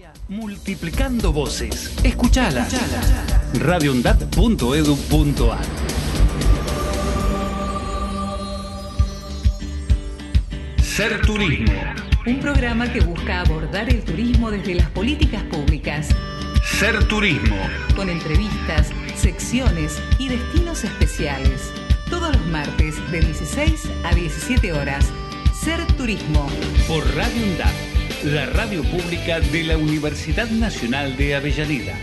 Multiplicando voces. Escuchala. radioundad.edu.ar. Ser Turismo. Un programa que busca abordar el turismo desde las políticas públicas. Ser Turismo. Con entrevistas, secciones y destinos especiales. Todos los martes de 16 a 17 horas. Ser Turismo. Por Radio UNDAD, la radio pública de la Universidad Nacional de Avellaneda.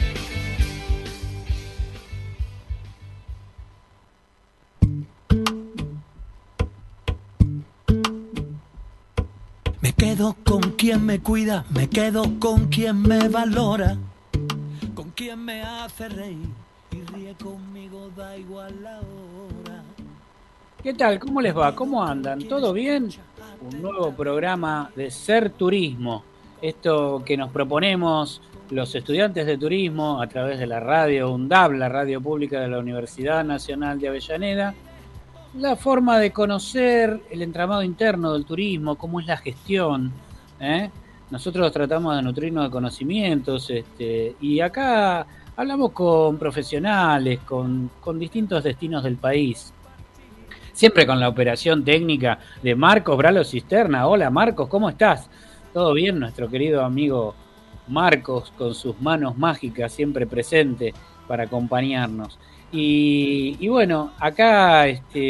Me quedo con quien me cuida, me quedo con quien me valora, con quien me hace reír y ríe conmigo, da igual la hora. ¿Qué tal? ¿Cómo les va? ¿Cómo andan? ¿Todo bien? Un nuevo programa de Ser Turismo. Esto que nos proponemos los estudiantes de turismo a través de la radio UNDAB, la radio pública de la Universidad Nacional de Avellaneda. La forma de conocer el entramado interno del turismo, cómo es la gestión. Nosotros tratamos de nutrirnos de conocimientos y acá hablamos con profesionales, con distintos destinos del país. Siempre con la operación técnica de Marcos Bralo Cisterna. Hola Marcos, ¿cómo estás? ¿Todo bien? Nuestro querido amigo Marcos, con sus manos mágicas siempre presente para acompañarnos. Y bueno, acá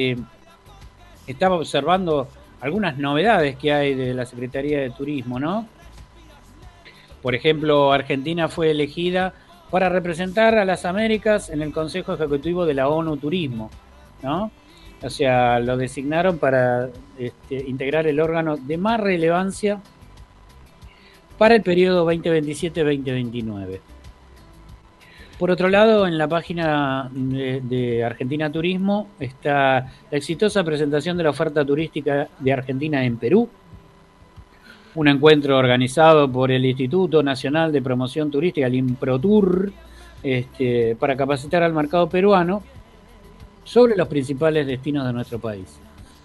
estaba observando algunas novedades que hay de la Secretaría de Turismo, ¿no? Por ejemplo, Argentina fue elegida para representar a las Américas en el Consejo Ejecutivo de la ONU Turismo, ¿no? O sea, lo designaron para integrar el órgano de más relevancia para el periodo 2027-2029. Por otro lado, en la página de Argentina Turismo está la exitosa presentación de la oferta turística de Argentina en Perú, un encuentro organizado por el Instituto Nacional de Promoción Turística, el INPROTUR, para capacitar al mercado peruano sobre los principales destinos de nuestro país.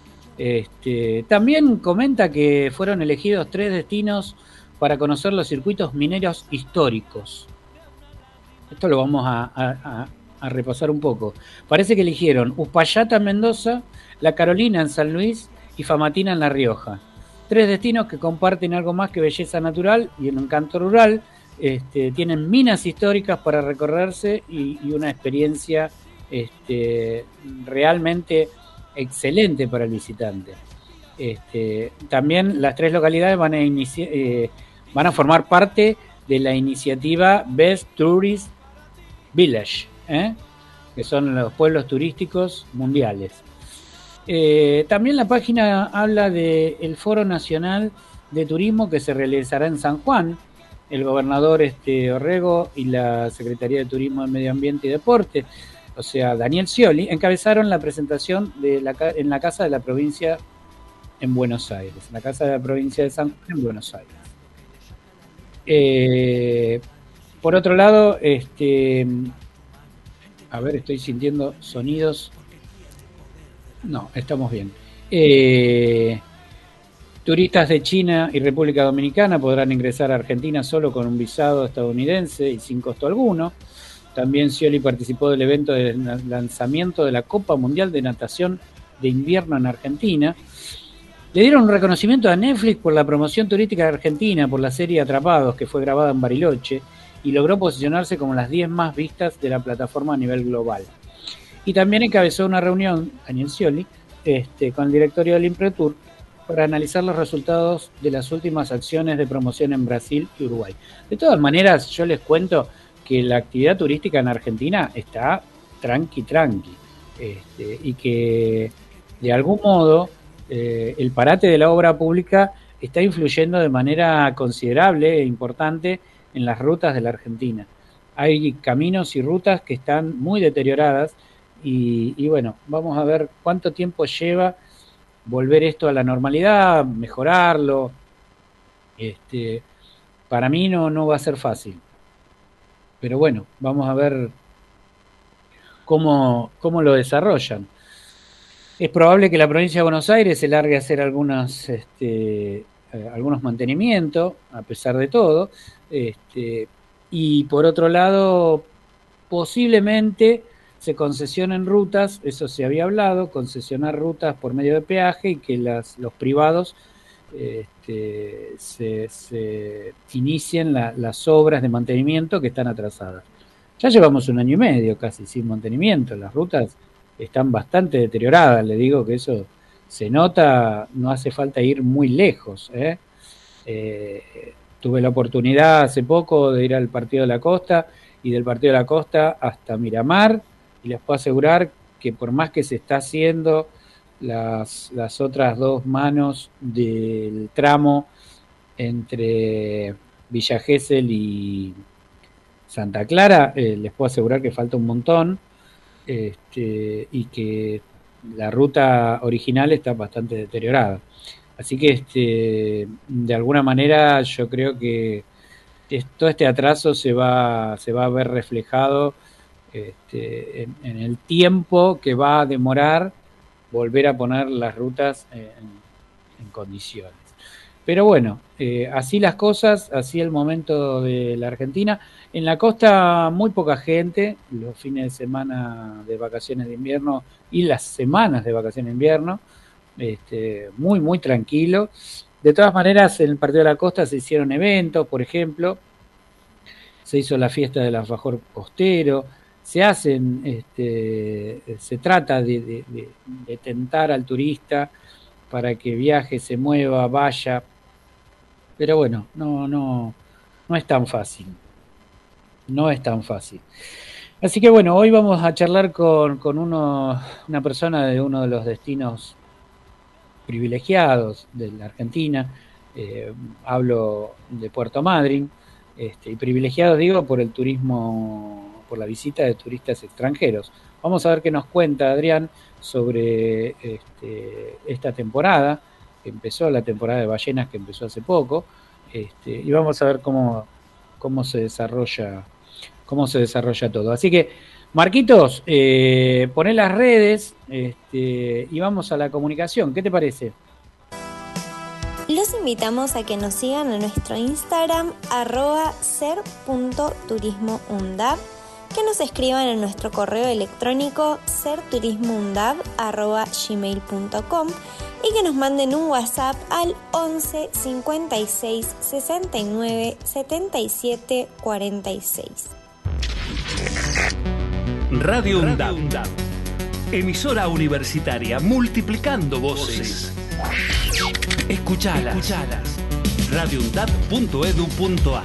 También comenta que fueron elegidos 3 destinos para conocer los circuitos mineros históricos. Esto lo vamos a repasar un poco. Parece que eligieron Uspallata en Mendoza, La Carolina en San Luis y Famatina en La Rioja. 3 destinos que comparten algo más que belleza natural y un encanto rural. Tienen minas históricas para recorrerse y una experiencia realmente excelente para el visitante. También las 3 localidades van a formar parte de la iniciativa Best Tourist Village, que son los pueblos turísticos mundiales. También la página habla del Foro Nacional de Turismo que se realizará en San Juan. El gobernador Orrego y la Secretaría de Turismo, Medio Ambiente y Deporte, o sea, Daniel Scioli, encabezaron la presentación en la Casa de la Provincia en Buenos Aires, la Casa de la Provincia de San Juan en Buenos Aires. Por otro lado, a ver, estoy sintiendo sonidos. No, estamos bien. Turistas de China y República Dominicana podrán ingresar a Argentina solo con un visado estadounidense y sin costo alguno. También Scioli participó del evento de lanzamiento de la Copa Mundial de Natación de Invierno en Argentina. Le dieron un reconocimiento a Netflix por la promoción turística de Argentina por la serie Atrapados, que fue grabada en Bariloche, y logró posicionarse como las 10 más vistas de la plataforma a nivel global. Y también encabezó una reunión, Daniel Scioli, con el directorio del INPROTUR para analizar los resultados de las últimas acciones de promoción en Brasil y Uruguay. De todas maneras, yo les cuento que la actividad turística en Argentina está tranqui, y que de algún modo el parate de la obra pública está influyendo de manera considerable e importante en las rutas de la Argentina. Hay caminos y rutas que están muy deterioradas y bueno, vamos a ver cuánto tiempo lleva volver esto a la normalidad, mejorarlo. Para mí no va a ser fácil. Pero bueno, vamos a ver cómo lo desarrollan. Es probable que la provincia de Buenos Aires se largue a hacer algunas algunos mantenimientos, a pesar de todo, y por otro lado, posiblemente se concesionen rutas, eso se había hablado, concesionar rutas por medio de peaje y que los privados se inicien las obras de mantenimiento que están atrasadas. Ya llevamos 1 año y medio casi sin mantenimiento, las rutas están bastante deterioradas, le digo que eso se nota, no hace falta ir muy lejos. Tuve la oportunidad hace poco de ir al Partido de la Costa y del Partido de la Costa hasta Miramar, y les puedo asegurar que por más que se está haciendo las otras 2 manos del tramo entre Villa Gesell y Santa Clara, les puedo asegurar que falta un montón, y que la ruta original está bastante deteriorada. Así que de alguna manera yo creo que todo este atraso se va a ver reflejado en el tiempo que va a demorar volver a poner las rutas en condiciones. Pero bueno, así las cosas, así el momento de la Argentina. En la costa muy poca gente, los fines de semana de vacaciones de invierno y las semanas de vacaciones de invierno, muy, muy tranquilo. De todas maneras, en el Partido de la Costa se hicieron eventos, por ejemplo, se hizo la fiesta del alfajor costero, se trata de tentar al turista para que viaje, se mueva, vaya, pero bueno, no es tan fácil. No es tan fácil. Así que bueno, hoy vamos a charlar con una persona de uno de los destinos privilegiados de la Argentina. Hablo de Puerto Madryn, y privilegiados digo por el turismo, por la visita de turistas extranjeros. Vamos a ver qué nos cuenta Adrián sobre esta temporada, que empezó la temporada de ballenas, que empezó hace poco, y vamos a ver cómo se desarrolla todo. Así que, Marquitos, poné las redes y vamos a la comunicación. ¿Qué te parece? Los invitamos a que nos sigan en nuestro Instagram @ser.turismoundab, que nos escriban en nuestro correo electrónico serturismoundab@gmail.com y que nos manden un WhatsApp al 11 56 69 77 46. Radio UNDAB, emisora universitaria multiplicando voces. Escuchalas. radioundab.edu.ar.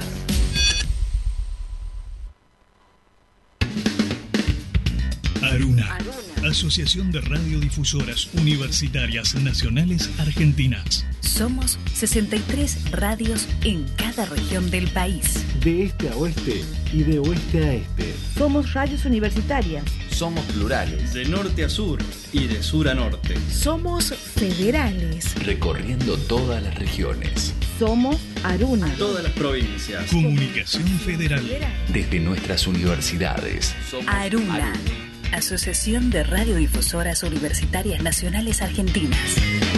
Aruna, Asociación de Radiodifusoras Universitarias Nacionales Argentinas. Somos 63 radios en cada región del país. De este a oeste y de oeste a este. Somos radios universitarias. Somos plurales. De norte a sur y de sur a norte. Somos federales. Recorriendo todas las regiones. Somos Aruna. Todas las provincias. Comunicación Federal. Desde nuestras universidades. Somos Aruna. Asociación de Radiodifusoras Universitarias Nacionales Argentinas.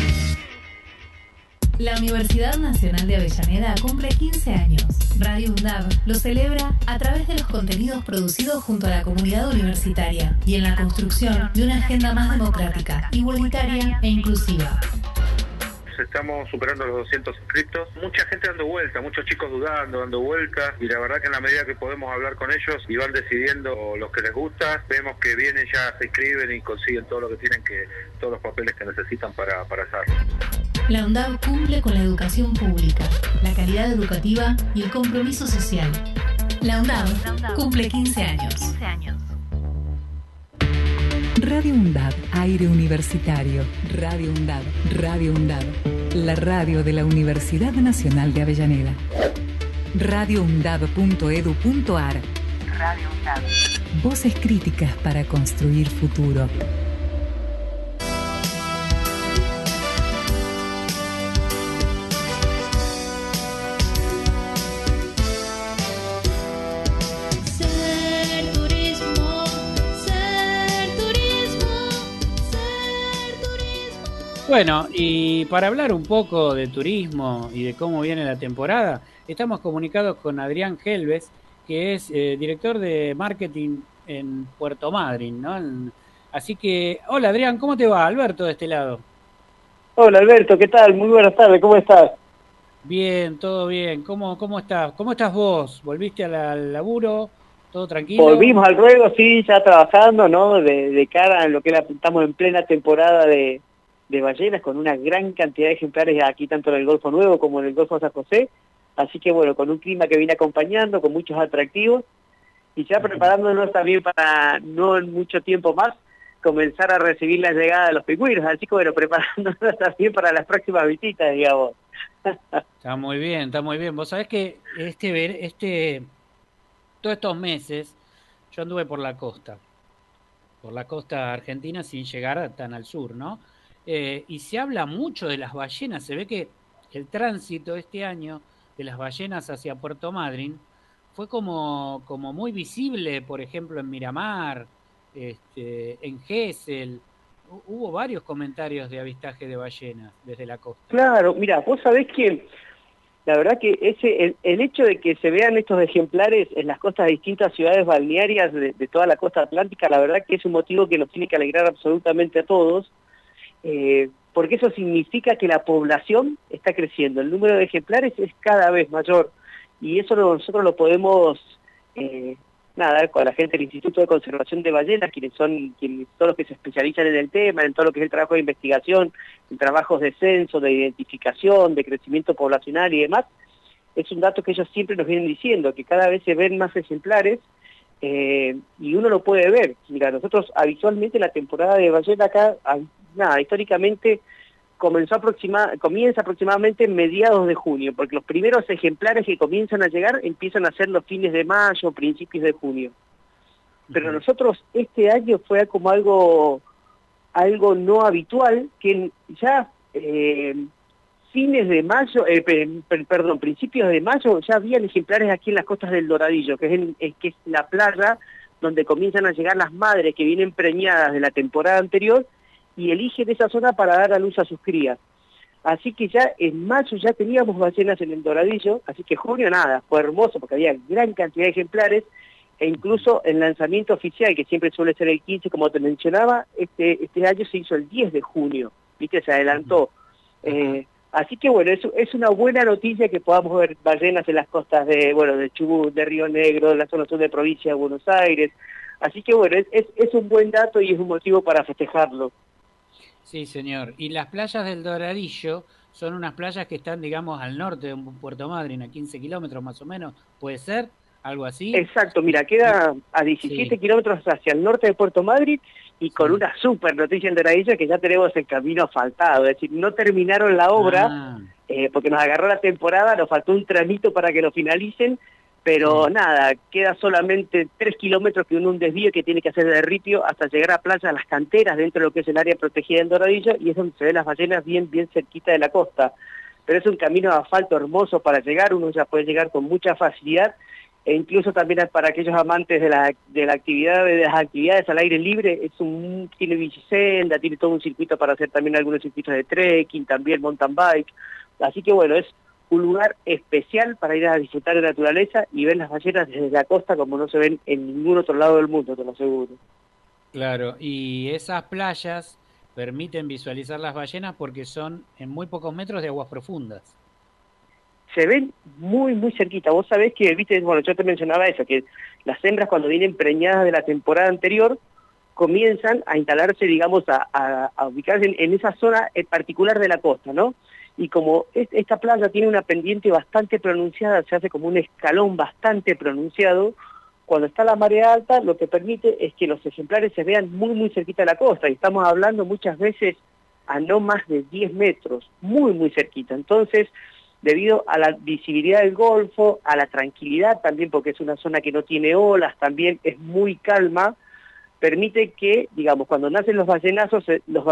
La Universidad Nacional de Avellaneda cumple 15 años. Radio UNDAB lo celebra a través de los contenidos producidos junto a la comunidad universitaria y en la construcción de una agenda más democrática, igualitaria e inclusiva. Estamos superando los 200 inscritos, mucha gente dando vuelta, muchos chicos dando vuelta, y la verdad que en la medida que podemos hablar con ellos y van decidiendo los que les gusta, vemos que vienen, ya se inscriben y consiguen todo lo que tienen, todos los papeles que necesitan para hacerlo. La UNDAB cumple con la educación pública, la calidad educativa y el compromiso social. La UNDAB cumple 15 años. Radio UNDAB, aire universitario. Radio UNDAB, la radio de la Universidad Nacional de Avellaneda. radioundab.edu.ar. Radio UNDAB. Voces críticas para construir futuro. Bueno, y para hablar un poco de turismo y de cómo viene la temporada, estamos comunicados con Adrián Helves, que es director de marketing en Puerto Madryn, ¿no? Así que, hola Adrián, ¿cómo te va? Alberto de este lado. Hola Alberto, ¿qué tal? Muy buenas tardes, ¿cómo estás? Bien, todo bien. ¿Cómo estás? ¿Cómo estás vos? ¿Volviste al laburo? ¿Todo tranquilo? Volvimos al ruedo, sí, ya trabajando, ¿no? De cara a lo que estamos en plena temporada de ballenas, con una gran cantidad de ejemplares aquí, tanto en el Golfo Nuevo como en el Golfo San José. Así que bueno, con un clima que viene acompañando, con muchos atractivos, y ya preparándonos también para, no en mucho tiempo más, comenzar a recibir la llegada de los pingüinos. Así que bueno, preparándonos también para las próximas visitas, digamos. Está muy bien, está muy bien. Vos sabés que todos estos meses yo anduve por la costa argentina sin llegar tan al sur, ¿no? Y se habla mucho de las ballenas. Se ve que el tránsito este año de las ballenas hacia Puerto Madryn fue como muy visible, por ejemplo, en Miramar, en Gesell. Hubo varios comentarios de avistaje de ballenas desde la costa. Claro, mira, vos sabés que la verdad que el hecho de que se vean estos ejemplares en las costas de distintas ciudades balnearias de toda la costa atlántica, la verdad que es un motivo que nos tiene que alegrar absolutamente a todos, porque eso significa que la población está creciendo, el número de ejemplares es cada vez mayor, y eso nosotros lo podemos, con la gente del Instituto de Conservación de Ballenas, quienes son los que se especializan en el tema, en todo lo que es el trabajo de investigación, en trabajos de censo, de identificación, de crecimiento poblacional y demás. Es un dato que ellos siempre nos vienen diciendo, que cada vez se ven más ejemplares, y uno lo puede ver. Mira, nosotros habitualmente la temporada de ballena acá, históricamente comienza aproximadamente en mediados de junio, porque los primeros ejemplares que comienzan a llegar empiezan a ser los fines de mayo, principios de junio. Pero nosotros este año fue como algo no habitual, que ya principios de mayo ya habían ejemplares aquí en las costas del Doradillo, que es la playa donde comienzan a llegar las madres que vienen preñadas de la temporada anterior y eligen esa zona para dar a luz a sus crías. Así que ya en mayo ya teníamos ballenas en el Doradillo, así que junio fue hermoso porque había gran cantidad de ejemplares, e incluso el lanzamiento oficial, que siempre suele ser el 15, como te mencionaba, este año se hizo el 10 de junio, ¿viste? Se adelantó. Así que bueno, es una buena noticia que podamos ver ballenas en las costas de Chubut, de Río Negro, en la zona sur de provincia de Buenos Aires. Así que bueno, es un buen dato y es un motivo para festejarlo. Sí, señor. Y las playas del Doradillo son unas playas que están, digamos, al norte de Puerto Madryn, a 15 kilómetros más o menos, ¿puede ser? ¿Algo así? Exacto, mira, queda a 17 kilómetros hacia el norte de Puerto Madryn y con una súper noticia en Doradillo que ya tenemos el camino asfaltado, es decir, no terminaron la obra porque nos agarró la temporada, nos faltó un tramito para que lo finalicen, pero queda solamente 3 kilómetros que un desvío que tiene que hacer de Ripio hasta llegar a Playa Las Canteras, dentro de lo que es el área protegida del Doradillo, y es donde se ven las ballenas bien cerquita de la costa. Pero es un camino de asfalto hermoso para llegar, uno ya puede llegar con mucha facilidad, e incluso también para aquellos amantes de las actividades al aire libre, tiene bicicenda, tiene todo un circuito para hacer también algunos circuitos de trekking, también mountain bike, así que bueno, es un lugar especial para ir a disfrutar de la naturaleza y ver las ballenas desde la costa como no se ven en ningún otro lado del mundo, te lo aseguro. Claro, y esas playas permiten visualizar las ballenas porque son en muy pocos metros de aguas profundas. Se ven muy cerquita. Vos sabés que, yo te mencionaba eso, que las hembras cuando vienen preñadas de la temporada anterior comienzan a instalarse, digamos, a ubicarse en esa zona en particular de la costa, ¿no? Y como esta playa tiene una pendiente bastante pronunciada, se hace como un escalón bastante pronunciado, cuando está la marea alta lo que permite es que los ejemplares se vean muy cerquita de la costa, y estamos hablando muchas veces a no más de 10 metros, muy cerquita. Entonces, debido a la visibilidad del Golfo, a la tranquilidad también, porque es una zona que no tiene olas, también es muy calma, permite que, digamos, cuando nacen los ballenatos,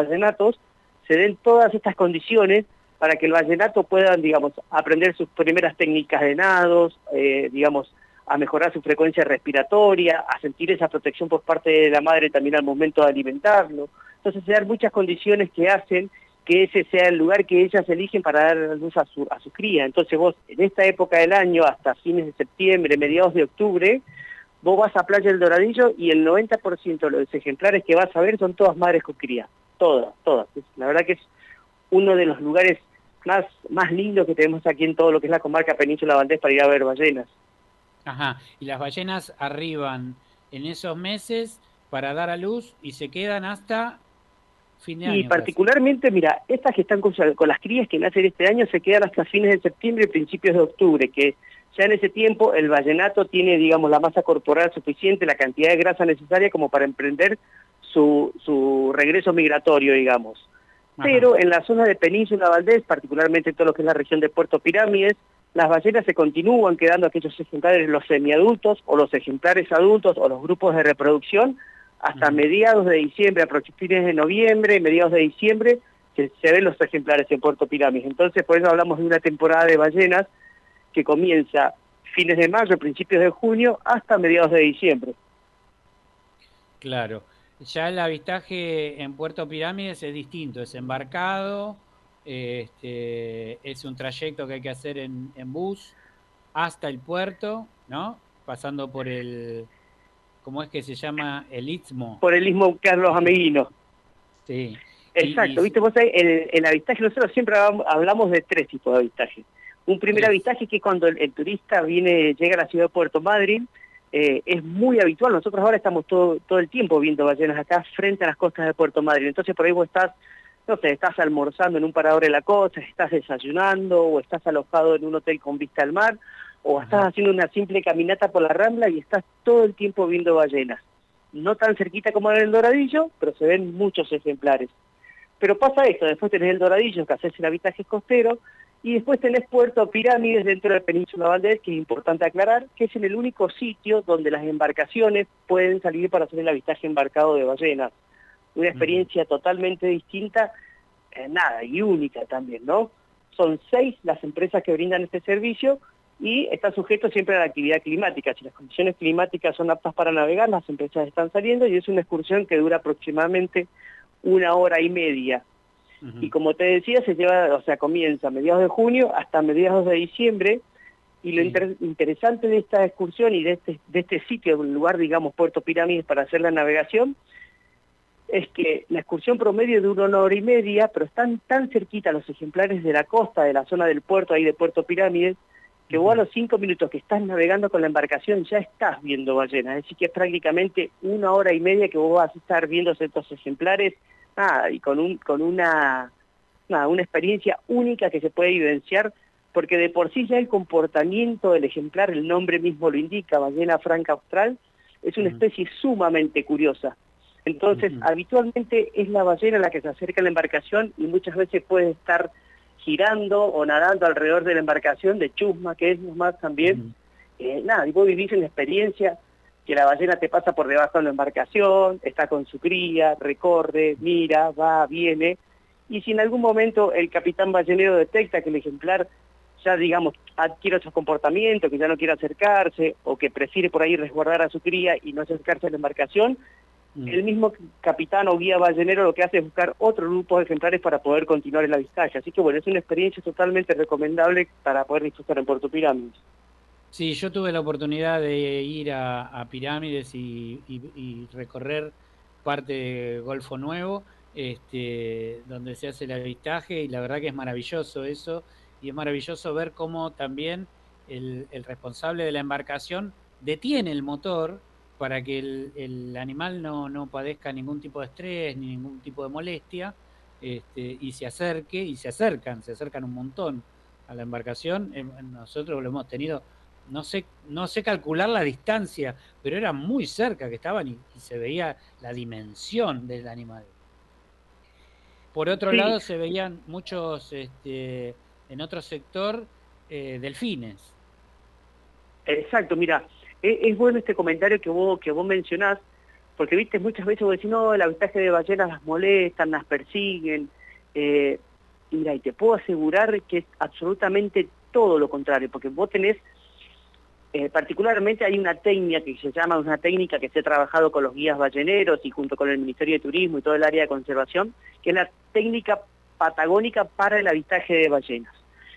se den todas estas condiciones para que el vallenato pueda, digamos, aprender sus primeras técnicas de nados, digamos, a mejorar su frecuencia respiratoria, a sentir esa protección por parte de la madre también al momento de alimentarlo. Entonces se dan muchas condiciones que hacen que ese sea el lugar que ellas eligen para dar luz a su cría. Entonces vos, en esta época del año, hasta fines de septiembre, mediados de octubre, vos vas a Playa del Doradillo y el 90% de los ejemplares que vas a ver son todas madres con cría. Todas. La verdad que es uno de los lugares más lindos que tenemos aquí en todo lo que es la comarca Península Valdés para ir a ver ballenas. Ajá, y las ballenas arriban en esos meses para dar a luz y se quedan hasta fin de año. Y particularmente, mira, estas que están con las crías que nacen este año se quedan hasta fines de septiembre y principios de octubre, que ya en ese tiempo el ballenato tiene, digamos, la masa corporal suficiente, la cantidad de grasa necesaria como para emprender su regreso migratorio, digamos. Ajá. Pero en la zona de Península Valdés, particularmente todo lo que es la región de Puerto Pirámides, las ballenas se continúan quedando aquellos ejemplares, los semiadultos o los ejemplares adultos o los grupos de reproducción, hasta mediados de diciembre, a fines de noviembre, mediados de diciembre, se ven los ejemplares en Puerto Pirámides. Entonces, por eso hablamos de una temporada de ballenas que comienza fines de mayo, principios de junio, hasta mediados de diciembre. Claro. Ya el avistaje en Puerto Pirámides es distinto, es embarcado, es un trayecto que hay que hacer en bus hasta el puerto, ¿no? Pasando por el... ¿Cómo es que se llama? El Istmo. Por el Istmo Carlos Ameguino. Sí. Exacto, viste, vos sabés, el avistaje, nosotros siempre hablamos de 3 tipos de avistaje. Un primer avistaje que es cuando el turista llega a la ciudad de Puerto Madryn, es muy habitual. Nosotros ahora estamos todo el tiempo viendo ballenas acá frente a las costas de Puerto Madryn. Entonces por ahí vos estás almorzando en un parador de la costa, estás desayunando o estás alojado en un hotel con vista al mar, o estás haciendo una simple caminata por la Rambla y estás todo el tiempo viendo ballenas. No tan cerquita como en el Doradillo, pero se ven muchos ejemplares. Pero pasa esto, después tenés el Doradillo, que haces el avistaje costero, y después tenés Puerto Pirámides dentro de Península Valdés, que es importante aclarar, que es el único sitio donde las embarcaciones pueden salir para hacer el avistaje embarcado de ballenas. Una experiencia totalmente distinta, y única también, ¿no? Son 6 las empresas que brindan este servicio, y está sujeto siempre a la actividad climática. Si las condiciones climáticas son aptas para navegar, las empresas están saliendo y es una excursión que dura aproximadamente 1 hora y media. Y como te decía, comienza a mediados de junio hasta mediados de diciembre, y lo interesante de esta excursión y de este sitio, un lugar, digamos, Puerto Pirámides para hacer la navegación, es que la excursión promedio dura 1 hora y media, pero están tan cerquita los ejemplares de la costa, de la zona del puerto, ahí de Puerto Pirámides, que vos a los 5 minutos que estás navegando con la embarcación ya estás viendo ballenas. Es decir, que es prácticamente 1 hora y media que vos vas a estar viendo estos ejemplares, y con una experiencia única que se puede vivenciar, porque de por sí ya el comportamiento del ejemplar, el nombre mismo lo indica, ballena franca austral, es una especie sumamente curiosa. Entonces, habitualmente es la ballena la que se acerca a la embarcación y muchas veces puede estar girando o nadando alrededor de la embarcación, de chusma, que es más también. Y vos vivís en la experiencia que la ballena te pasa por debajo de la embarcación, está con su cría, recorre, mira, va, viene, y si en algún momento el capitán ballenero detecta que el ejemplar ya, digamos, adquiere otro comportamiento, que ya no quiere acercarse, o que prefiere por ahí resguardar a su cría y no acercarse a la embarcación, el mismo capitán o guía ballenero lo que hace es buscar otro grupo de ejemplares para poder continuar el avistaje. Así que bueno, es una experiencia totalmente recomendable para poder disfrutar en Puerto Pirámides. Sí, yo tuve la oportunidad de ir a Pirámides y recorrer parte de Golfo Nuevo, donde se hace el avistaje, y la verdad que es maravilloso eso, y es maravilloso ver cómo también el responsable de la embarcación detiene el motor para que el animal no padezca ningún tipo de estrés ni ningún tipo de molestia, y se acercan un montón a la embarcación. Nosotros lo hemos tenido, no sé calcular la distancia, pero era muy cerca que estaban y se veía la dimensión del animal. Por otro lado se veían muchos, en otro sector, delfines. Exacto, mira, es bueno este comentario que vos mencionás, porque viste, muchas veces vos decís, no, el avistaje de ballenas las molestan, las persiguen, y mira, y te puedo asegurar que es absolutamente todo lo contrario, porque vos tenés, particularmente hay una técnica que se ha trabajado con los guías balleneros y junto con el Ministerio de Turismo y todo el área de conservación, que es la técnica patagónica para el avistaje de ballenas.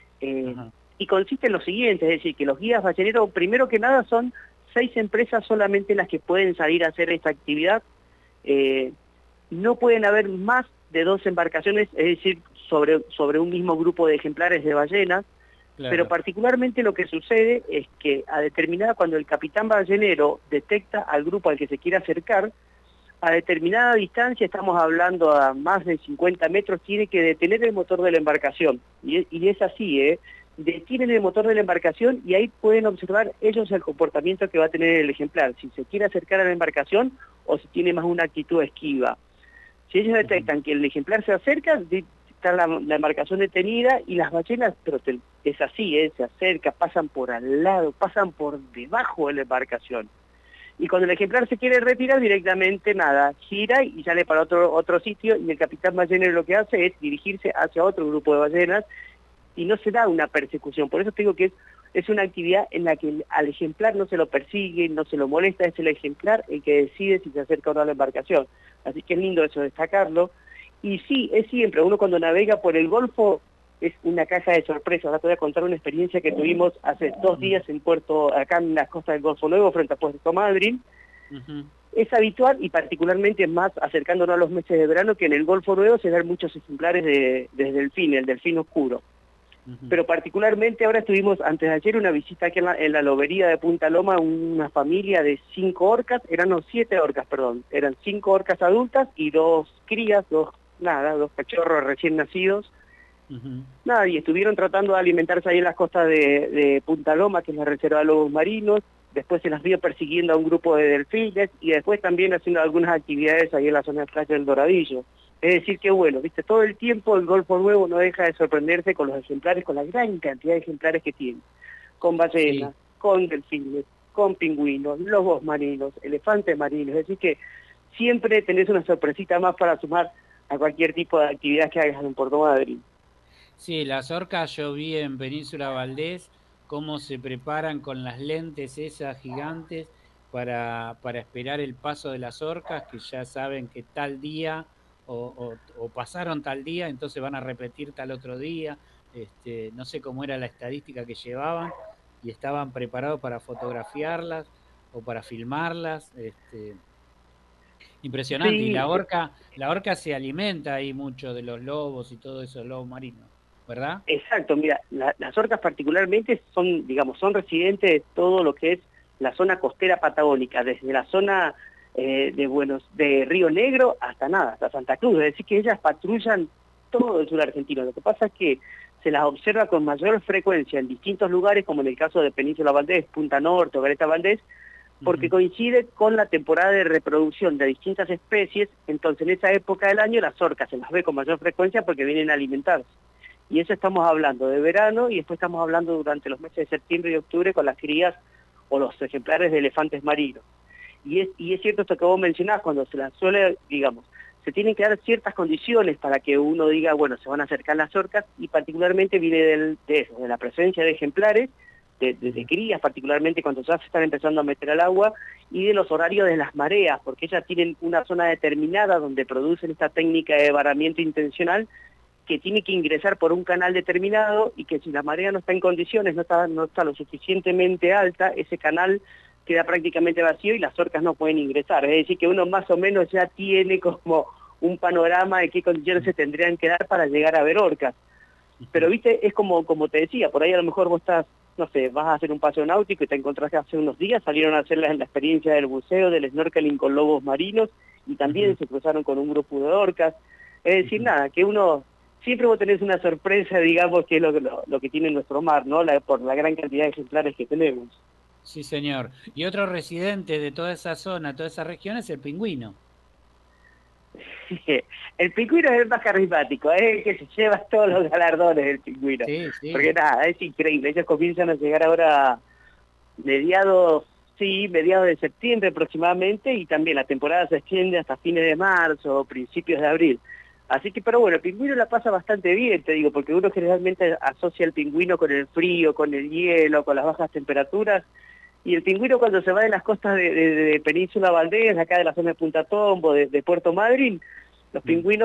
Y consiste en lo siguiente, es decir, que los guías balleneros, primero que nada, son 6 empresas solamente las que pueden salir a hacer esta actividad. No pueden haber más de 2 embarcaciones, es decir, sobre un mismo grupo de ejemplares de ballenas. Claro. Pero particularmente lo que sucede es que cuando el capitán ballenero detecta al grupo al que se quiere acercar, a determinada distancia, estamos hablando a más de 50 metros, tiene que detener el motor de la embarcación. Y es así, detienen el motor de la embarcación y ahí pueden observar ellos el comportamiento que va a tener el ejemplar, si se quiere acercar a la embarcación o si tiene más una actitud esquiva. Si ellos detectan que el ejemplar se acerca, está la embarcación detenida y las ballenas, pero es así, se acerca, pasan por al lado, pasan por debajo de la embarcación. Y cuando el ejemplar se quiere retirar directamente, nada, gira y sale para otro sitio, y el capitán ballenero lo que hace es dirigirse hacia otro grupo de ballenas y no se da una persecución. Por eso te digo que es una actividad en la que al ejemplar no se lo persigue, no se lo molesta, es el ejemplar el que decide si se acerca o no a la embarcación. Así que es lindo eso, destacarlo. Y sí, es siempre, uno cuando navega por el Golfo es una caja de sorpresas. Ahora te voy a contar una experiencia que tuvimos hace 2 días acá en las costas del Golfo Nuevo, frente a Puerto Madryn. Es habitual, y particularmente más acercándonos a los meses de verano, que en el Golfo Nuevo se dan muchos ejemplares de delfín, el delfín oscuro. Pero particularmente ahora estuvimos, antes de ayer, una visita aquí en la lobería de Punta Loma, una familia de 5 orcas, eran 7 orcas, perdón, eran 5 orcas adultas y 2 crías, 2 cachorros recién nacidos. Nada, y estuvieron tratando de alimentarse ahí en las costas de Punta Loma, que es la reserva de lobos marinos. Después se las vio persiguiendo a un grupo de delfines y después también haciendo algunas actividades ahí en la zona de playa del Doradillo. Es decir, que bueno, viste, todo el tiempo el Golfo Nuevo no deja de sorprenderse con los ejemplares, con la gran cantidad de ejemplares que tiene. Con ballenas, con delfines, con pingüinos, lobos marinos, elefantes marinos. Es decir que siempre tenés una sorpresita más para sumar a cualquier tipo de actividad que hagas en Puerto Madryn. Sí, las orcas yo vi en Península Valdés cómo se preparan con las lentes esas gigantes para esperar el paso de las orcas, que ya saben que tal día o pasaron tal día, entonces van a repetir tal otro día. No sé cómo era la estadística que llevaban y estaban preparados para fotografiarlas o para filmarlas. Impresionante. Sí. Y la orca se alimenta ahí mucho de los lobos y todo eso, lobos marinos, ¿verdad? Exacto, mira, las orcas particularmente son residentes de todo lo que es la zona costera patagónica, desde la zona de Río Negro hasta Santa Cruz. Es decir, que ellas patrullan todo el sur argentino. Lo que pasa es que se las observa con mayor frecuencia en distintos lugares, como en el caso de Península Valdés, Punta Norte o Gareta Valdés, porque coincide con la temporada de reproducción de distintas especies. Entonces en esa época del año las orcas se las ve con mayor frecuencia porque vienen a alimentarse. Y eso estamos hablando de verano, y después estamos hablando durante los meses de septiembre y octubre con las crías o los ejemplares de elefantes marinos. Y es cierto esto que vos mencionás, cuando se las suele, digamos, se tienen que dar ciertas condiciones para que uno diga, bueno, se van a acercar las orcas, y particularmente viene de la presencia de ejemplares, de crías, particularmente cuando ya se están empezando a meter al agua, y de los horarios de las mareas, porque ellas tienen una zona determinada donde producen esta técnica de varamiento intencional, que tiene que ingresar por un canal determinado, y que si la marea no está en condiciones, no está lo suficientemente alta, ese canal queda prácticamente vacío y las orcas no pueden ingresar. Es decir, que uno más o menos ya tiene como un panorama de qué condiciones se tendrían que dar para llegar a ver orcas. Pero viste, es como te decía, por ahí a lo mejor vos estás, no sé, vas a hacer un paseo náutico y te encontrás que hace unos días salieron a hacer la experiencia del buceo, del snorkeling con lobos marinos, y también se cruzaron con un grupo de orcas. Es decir, nada, que uno siempre vos tenés una sorpresa, digamos, que es lo que tiene nuestro mar, ¿no? Por la gran cantidad de ejemplares que tenemos. Sí, señor. Y otro residente de toda esa zona, toda esa región, es el pingüino. El pingüino es el más carismático, es el que se lleva todos los galardones del pingüino. Sí. Porque nada, es increíble. Ellos comienzan a llegar ahora mediados de septiembre aproximadamente, y también la temporada se extiende hasta fines de marzo o principios de abril. Así que, pero bueno, el pingüino la pasa bastante bien, te digo, porque uno generalmente asocia el pingüino con el frío, con el hielo, con las bajas temperaturas, y el pingüino cuando se va de las costas de Península Valdés, acá de la zona de Punta Tombo, de Puerto Madryn, los pingüinos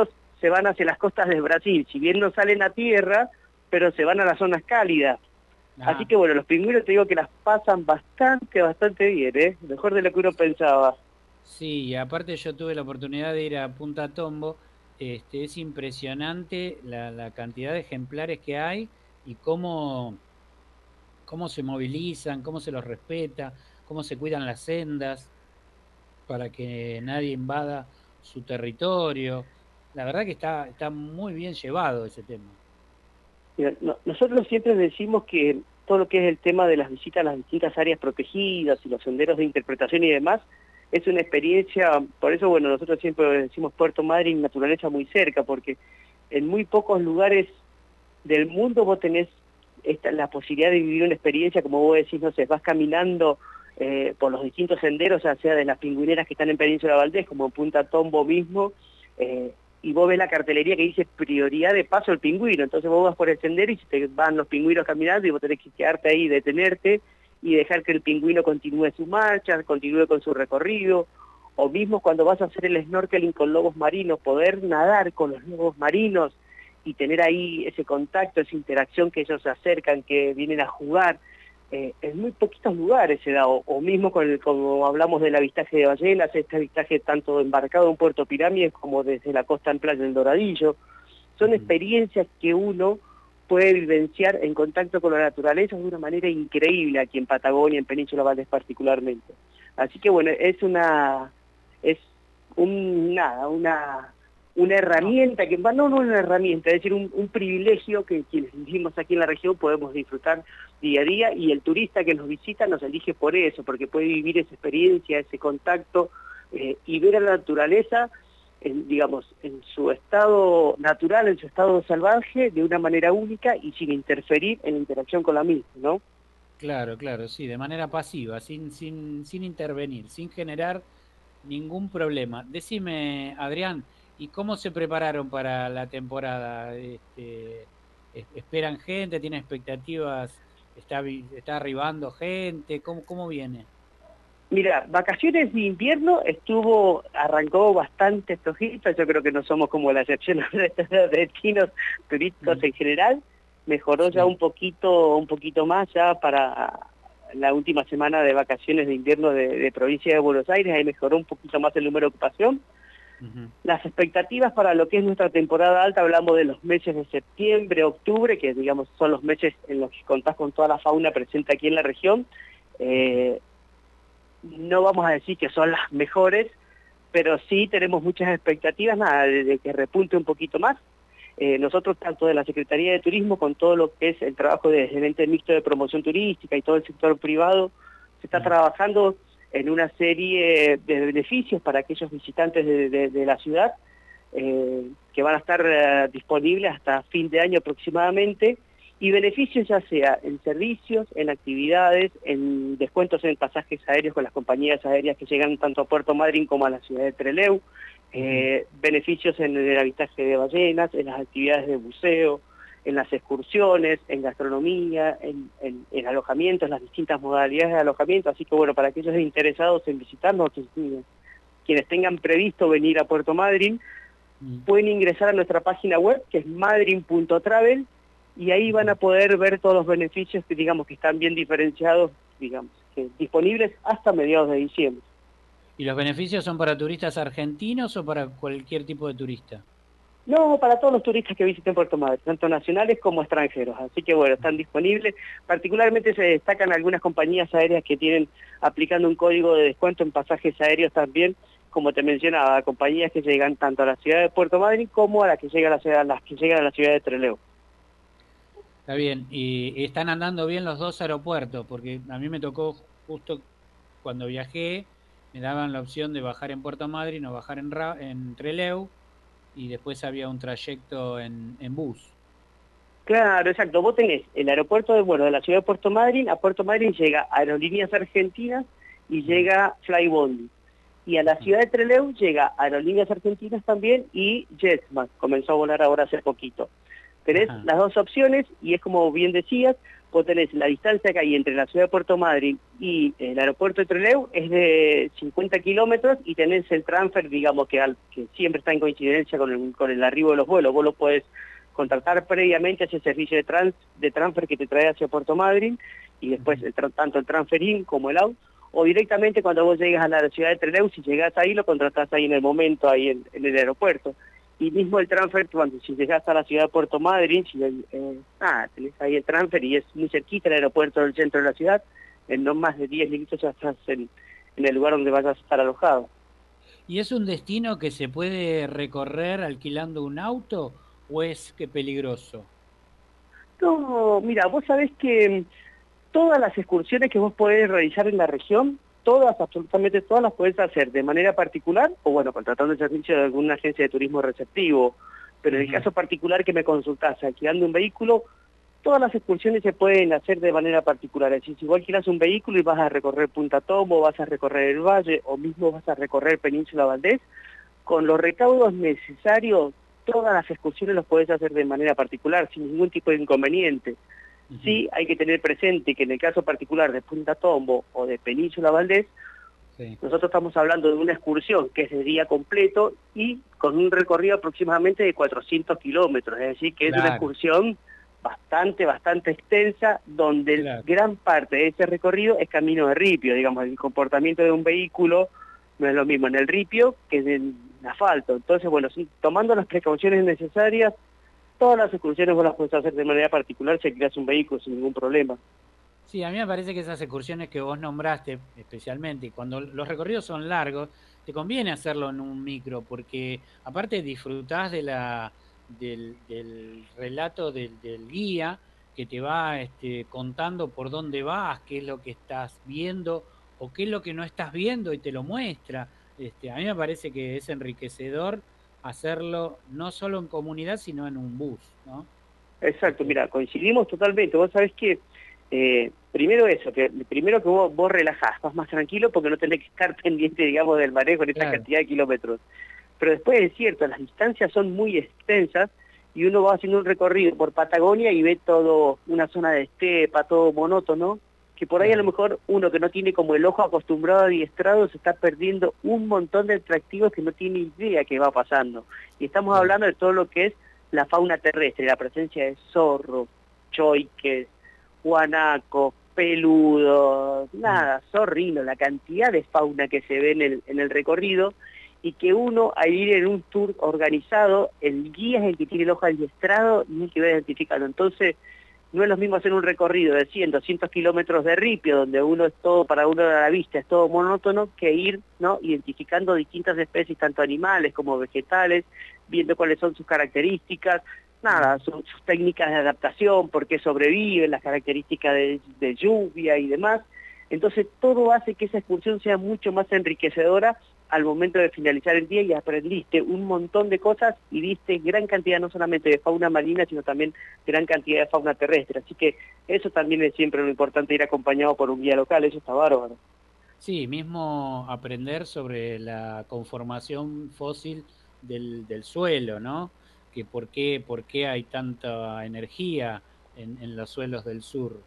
se van hacia las costas de Brasil, si bien no salen a tierra, pero se van a las zonas cálidas. Así que bueno, los pingüinos te digo que las pasan bastante bien, mejor de lo que uno pensaba. Sí, y aparte yo tuve la oportunidad de ir a Punta Tombo. Es impresionante la cantidad de ejemplares que hay y cómo se movilizan, cómo se los respeta, cómo se cuidan las sendas para que nadie invada su territorio. La verdad que está muy bien llevado ese tema. Mira, nosotros siempre decimos que todo lo que es el tema de las visitas a las distintas áreas protegidas y los senderos de interpretación y demás, es una experiencia, por eso bueno, nosotros siempre decimos Puerto Madryn, naturaleza muy cerca, porque en muy pocos lugares del mundo vos tenés la posibilidad de vivir una experiencia, como vos decís, no sé, vas caminando por los distintos senderos, ya sea de las pingüineras que están en Península Valdés, como en Punta Tombo mismo, y vos ves la cartelería que dice prioridad de paso al pingüino, entonces vos vas por el sendero y te van los pingüinos caminando y vos tenés que quedarte ahí, detenerte y dejar que el pingüino continúe su marcha, continúe con su recorrido, o mismo cuando vas a hacer el snorkeling con lobos marinos, poder nadar con los lobos marinos y tener ahí ese contacto, esa interacción, que ellos se acercan, que vienen a jugar, en muy poquitos lugares se da, o mismo como hablamos del avistaje de ballenas, este avistaje tanto embarcado en Puerto Pirámides como desde la costa en Playa del Doradillo. Son experiencias que uno puede vivenciar en contacto con la naturaleza de una manera increíble aquí en Patagonia, en Península Valdés particularmente. Así que bueno, es una herramienta, no una herramienta, es decir, un privilegio que quienes vivimos aquí en la región podemos disfrutar día a día, y el turista que nos visita nos elige por eso, porque puede vivir esa experiencia, ese contacto, y ver a la naturaleza en su estado natural, en su estado salvaje, de una manera única y sin interferir en la interacción con la misma, ¿no? Claro, sí, de manera pasiva, sin intervenir, sin generar ningún problema. Decime, Adrián, ¿y cómo se prepararon para la temporada? ¿Esperan gente? ¿Tienen expectativas? ¿Está arribando gente? ¿Cómo viene? Mira, vacaciones de invierno arrancó bastante flojito. Yo creo que no somos como la excepción de destinos turísticos en general. Mejoró ya un poquito más ya para la última semana de vacaciones de invierno de provincia de Buenos Aires. Ahí mejoró un poquito más el número de ocupación. Las expectativas para lo que es nuestra temporada alta, hablamos de los meses de septiembre, octubre, que digamos son los meses en los que contás con toda la fauna presente aquí en la región. No vamos a decir que son las mejores, pero sí tenemos muchas expectativas de que repunte un poquito más. Nosotros, tanto de la Secretaría de Turismo, con todo lo que es el trabajo del ente mixto de promoción turística y todo el sector privado, se está trabajando en una serie de beneficios para aquellos visitantes de la ciudad, que van a estar disponibles hasta fin de año aproximadamente, y beneficios ya sea en servicios, en actividades, en descuentos en pasajes aéreos con las compañías aéreas que llegan tanto a Puerto Madryn como a la ciudad de Trelew, beneficios en el avistaje de ballenas, en las actividades de buceo, en las excursiones, en gastronomía, en alojamientos, las distintas modalidades de alojamiento. Así que bueno, para aquellos interesados en visitarnos, quienes tengan previsto venir a Puerto Madryn, pueden ingresar a nuestra página web, que es madryn.travel, y ahí van a poder ver todos los beneficios que están bien diferenciados, disponibles hasta mediados de diciembre. ¿Y los beneficios son para turistas argentinos o para cualquier tipo de turista? No, para todos los turistas que visiten Puerto Madryn, tanto nacionales como extranjeros. Así que bueno, están disponibles. Particularmente se destacan algunas compañías aéreas que tienen aplicando un código de descuento en pasajes aéreos también, como te mencionaba, compañías que llegan tanto a la ciudad de Puerto Madryn como a las que llegan a la ciudad de Trelew. Está bien, y están andando bien los dos aeropuertos, porque a mí me tocó justo cuando viajé, me daban la opción de bajar en Puerto Madryn o bajar en Trelew, y después había un trayecto en bus. Claro, exacto. Vos tenés el aeropuerto de la ciudad de Puerto Madryn. A Puerto Madryn llega Aerolíneas Argentinas y llega Flybondi. Y a la ciudad de Trelew llega Aerolíneas Argentinas también y JetSmart. Comenzó a volar ahora hace poquito. Tenés las dos opciones y es como bien decías, vos tenés la distancia que hay entre la ciudad de Puerto Madryn y el aeropuerto de Trelew es de 50 kilómetros y tenés el transfer, digamos, que siempre está en coincidencia con el arribo de los vuelos. Vos lo podés contratar previamente a ese servicio de transfer que te trae hacia Puerto Madryn y después tanto el transfer-in como el out, o directamente cuando vos llegas a la ciudad de Trelew, si llegás ahí lo contratás ahí en el momento, ahí en el aeropuerto. Y mismo el transfer, si llegas a la ciudad de Puerto Madryn, tenés ahí el transfer y es muy cerquita el aeropuerto del centro de la ciudad, en no más de 10 minutos ya estás en el lugar donde vayas a estar alojado. ¿Y es un destino que se puede recorrer alquilando un auto o es que peligroso? No, mira, vos sabés que todas las excursiones que vos podés realizar en la región, absolutamente todas las podés hacer de manera particular o bueno, contratando el servicio de alguna agencia de turismo receptivo. Pero en el caso particular que me consultás, alquilando un vehículo, todas las excursiones se pueden hacer de manera particular. Es decir, si vos alquilás un vehículo y vas a recorrer Punta Tombo, vas a recorrer el Valle o mismo vas a recorrer Península Valdés, con los recaudos necesarios, todas las excursiones las podés hacer de manera particular, sin ningún tipo de inconveniente. Sí, hay que tener presente que en el caso particular de Punta Tombo o de Península Valdés, nosotros estamos hablando de una excursión que es de día completo y con un recorrido aproximadamente de 400 kilómetros, es decir, que es una excursión bastante extensa, donde gran parte de ese recorrido es camino de ripio, digamos, el comportamiento de un vehículo no es lo mismo en el ripio que en el asfalto. Entonces, bueno, tomando las precauciones necesarias, todas las excursiones vos las podés hacer de manera particular si alquilás un vehículo sin ningún problema. Sí, a mí me parece que esas excursiones que vos nombraste, especialmente cuando los recorridos son largos, te conviene hacerlo en un micro, porque aparte disfrutás del relato del guía que te va contando por dónde vas, qué es lo que estás viendo o qué es lo que no estás viendo y te lo muestra. A mí me parece que es enriquecedor hacerlo no solo en comunidad, sino en un bus, ¿no? Exacto, mira, coincidimos totalmente. Vos sabés que primero que vos relajás, vas más tranquilo porque no tenés que estar pendiente, digamos, del manejo en esta cantidad de kilómetros. Pero después es cierto, las distancias son muy extensas y uno va haciendo un recorrido por Patagonia y ve todo una zona de estepa, todo monótono, que por ahí a lo mejor uno que no tiene como el ojo acostumbrado adiestrado se está perdiendo un montón de atractivos que no tiene idea que va pasando. Y estamos hablando de todo lo que es la fauna terrestre, la presencia de zorros, choiques, guanacos, peludos, zorrinos, la cantidad de fauna que se ve en el recorrido y que uno al ir en un tour organizado, el guía es el que tiene el ojo adiestrado y es el que va identificando. Entonces, no es lo mismo hacer un recorrido de 100, 200 kilómetros de ripio, donde uno es todo, para uno a la vista, es todo monótono, que ir, ¿no?, identificando distintas especies, tanto animales como vegetales, viendo cuáles son sus características, sus técnicas de adaptación, por qué sobreviven, las características de lluvia y demás. Entonces todo hace que esa excursión sea mucho más enriquecedora al momento de finalizar el día y aprendiste un montón de cosas y viste gran cantidad no solamente de fauna marina, sino también gran cantidad de fauna terrestre. Así que eso también es siempre lo importante, ir acompañado por un guía local, eso está bárbaro. Sí, mismo aprender sobre la conformación fósil del suelo, ¿no? Que por qué hay tanta energía en los suelos del sur.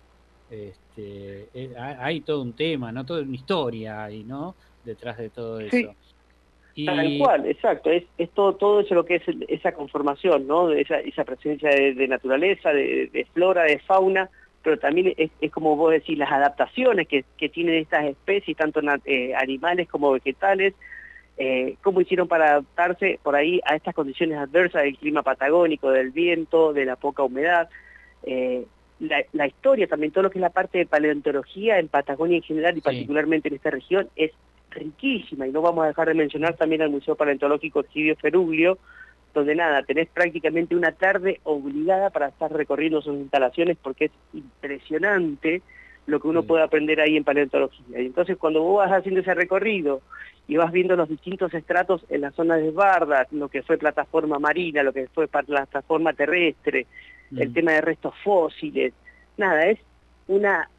Hay todo un tema, ¿no? Toda una historia ahí, ¿no?, detrás de todo eso. Sí, tal cual, exacto. Es todo eso lo que es esa conformación, ¿no? Esa presencia de naturaleza, de flora, de fauna, pero también es como vos decís, las adaptaciones que tienen estas especies, tanto animales como vegetales, cómo hicieron para adaptarse por ahí a estas condiciones adversas del clima patagónico, del viento, de la poca humedad. La historia también, todo lo que es la parte de paleontología en Patagonia en general y particularmente en esta región es riquísima, y no vamos a dejar de mencionar también al Museo Paleontológico Egidio Feruglio, donde tenés prácticamente una tarde obligada para estar recorriendo sus instalaciones porque es impresionante lo que uno puede aprender ahí en paleontología. Y entonces cuando vos vas haciendo ese recorrido y vas viendo los distintos estratos en la zona de Svalbard, lo que fue plataforma marina, lo que fue plataforma terrestre, el tema de restos fósiles, es una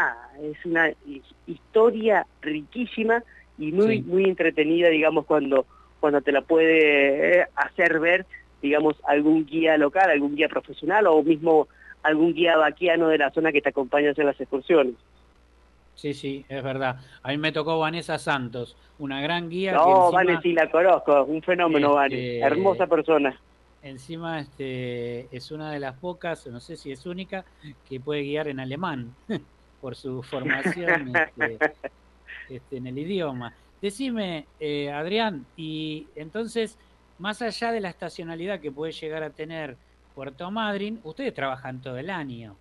historia riquísima y muy entretenida, digamos, cuando te la puede hacer ver, digamos, algún guía local, algún guía profesional o mismo algún guía vaquiano de la zona que te acompaña a hacer las excursiones. Sí, sí, es verdad. A mí me tocó Vanessa Santos, una gran guía. No, que encima, Vane sí la conozco, un fenómeno, Vane, hermosa persona. Encima es una de las pocas, no sé si es única, que puede guiar en alemán, por su formación en el idioma. Decime, Adrián, y entonces, más allá de la estacionalidad que puede llegar a tener Puerto Madryn, ustedes trabajan todo el año.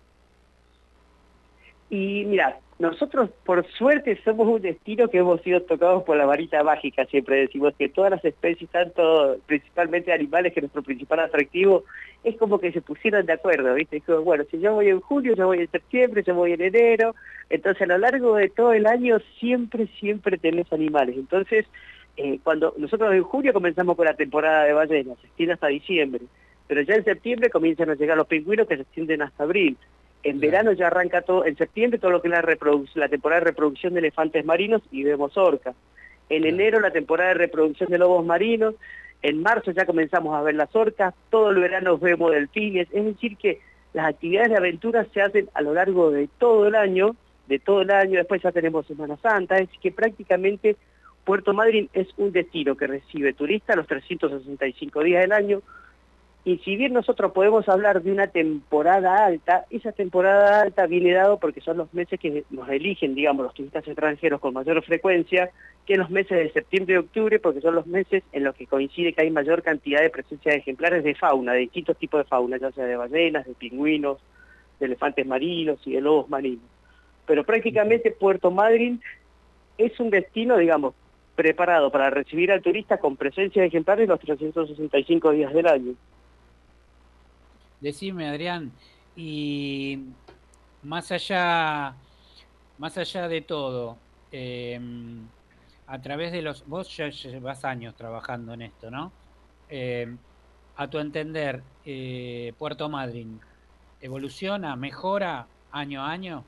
Y mira, nosotros por suerte somos un destino que hemos sido tocados por la varita mágica, siempre decimos que todas las especies, tanto principalmente animales, que es nuestro principal atractivo, es como que se pusieron de acuerdo, ¿viste? Es como, bueno, si yo voy en julio, yo voy en septiembre, yo voy en enero, entonces a lo largo de todo el año siempre tenés animales. Entonces, cuando nosotros en julio comenzamos con la temporada de ballenas, se extiende hasta diciembre, pero ya en septiembre comienzan a llegar los pingüinos que se extienden hasta abril. En verano ya arranca todo, en septiembre todo lo que es la temporada de reproducción de elefantes marinos y vemos orcas. En enero la temporada de reproducción de lobos marinos, en marzo ya comenzamos a ver las orcas, todo el verano vemos delfines, es decir que las actividades de aventura se hacen a lo largo de todo el año, después ya tenemos Semana Santa, es decir que prácticamente Puerto Madryn es un destino que recibe turistas los 365 días del año. Y si bien nosotros podemos hablar de una temporada alta, esa temporada alta viene dado porque son los meses que nos eligen, digamos, los turistas extranjeros con mayor frecuencia, que los meses de septiembre y octubre, porque son los meses en los que coincide que hay mayor cantidad de presencia de ejemplares de fauna, de distintos tipos de fauna, ya sea de ballenas, de pingüinos, de elefantes marinos y de lobos marinos. Pero prácticamente Puerto Madryn es un destino, digamos, preparado para recibir al turista con presencia de ejemplares los 365 días del año. Decime, Adrián, y más allá de todo, a través de vos ya llevas años trabajando en esto, ¿no? A tu entender, Puerto Madryn, ¿evoluciona, mejora año a año?